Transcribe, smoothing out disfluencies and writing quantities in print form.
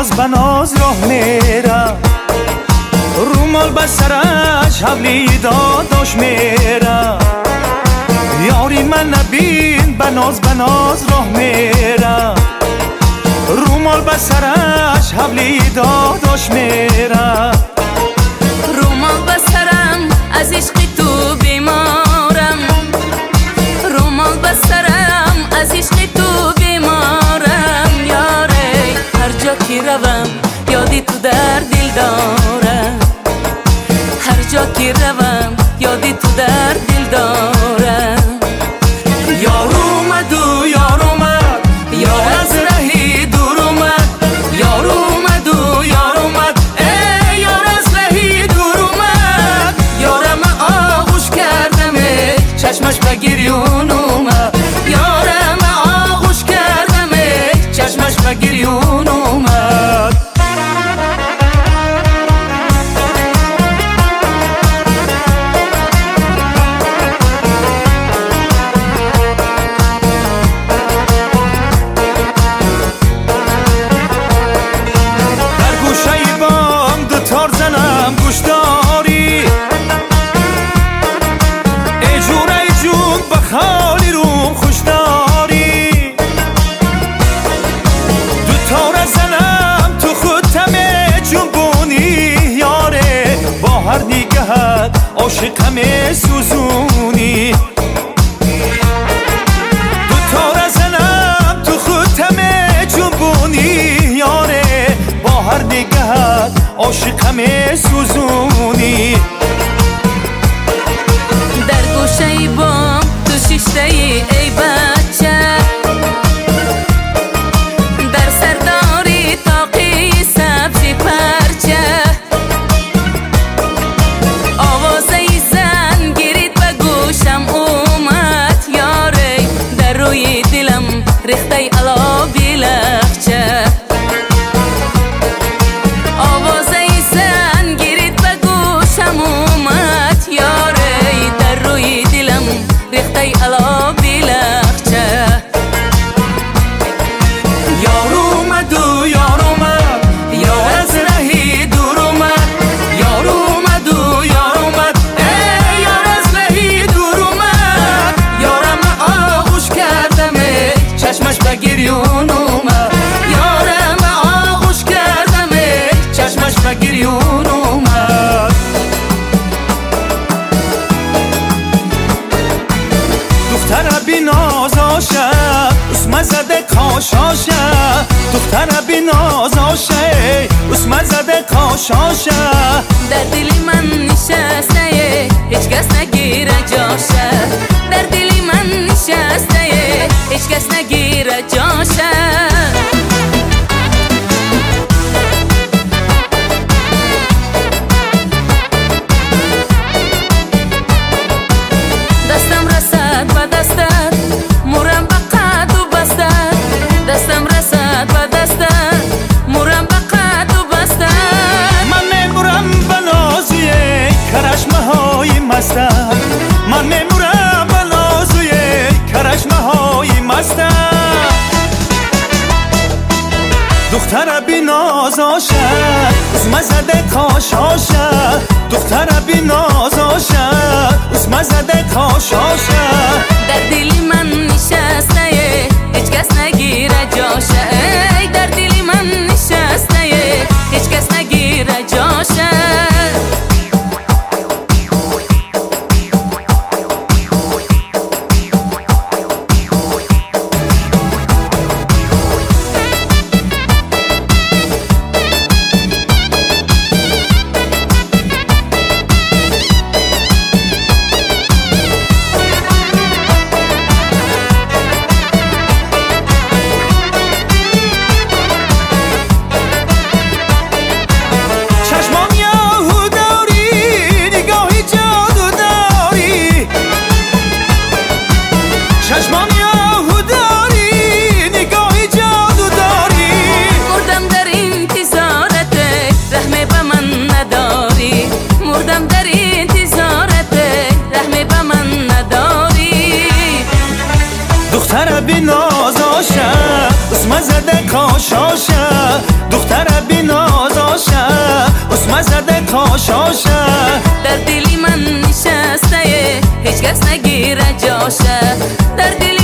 ناز به ناز راه میره، رومال به سرش حولی داداش میره. یاری من نبین به ناز راه میره، رومال به سرش حولی داداش میره. رومال به سرم از عشق تو بیمارم، رومال به سرم از عشق تو بیمارم. یاره هر جا که روم یادی تو در دل دارم، هر جا که روم یادی تو در دل دارم. یار اومد و یار اومد، یار از رهی دور اومد. یار اومد و یار اومد، ای یار از رهی دور اومد. یارم آغوش کردم چشمش به گریون اومد، یارم آغوش کردم چشمش به گریون اومد. خالی روم خوش داری، دو تار زنم تو خودتم جنبونی. یاره با هر نگهت عاشقم سوزونی، دو تار زنم تو خودتم جنبونی. یاره با هر نگهت عاشقم سوزونی. در گوشه بام شیشته ای بچه، در سرداری تاقی سبزی پرچه. آوازه زن گیرید به گوشم اومد، یاره در روی دلم ریخته علابی لخچه. آوازه زن گیرید به گوشم اومد، یاره در روی دلم ریخته علابی لخچه. یار اومد و یار اومد، یار از رهی دور اومد. یار اومد و یار اومد، ای یار از رهی دور اومد. یارم آغوش کردم چشمش به گریون اومد، یارم آغوش کردم چشمش به گریون اومد. دختر بی نازاشه اسم زده کاشاشه، دختر بی نازاشه اسم زده کاشاشه. در دل من نشسته هیچ کس نگیره جاشه، در دل من نشسته هیچ کس نگیره جاشه. دستم رسد و دستت مورم به قد و بستت، دستم رسد و دستت مورم به قد و بستت. من نمورم به نازوی کرشمه های مستت، من نمورم به نازوی کرشمه های مستت. دختر بی نازاشه اسم زده کاشاشه، دختر بی نازاشه اسم زده کاشاشه. در دل من نشسته هیچ کس نگیره جاشه، در دل من نشسته هیچ کس نگیره جاشه. دختر بی نازاشه اسم زده کاشاشه دختر بی نازاشه اسم زده کاشاشه در دلی من نشسته هیچ کس نگیره جاشه در دلی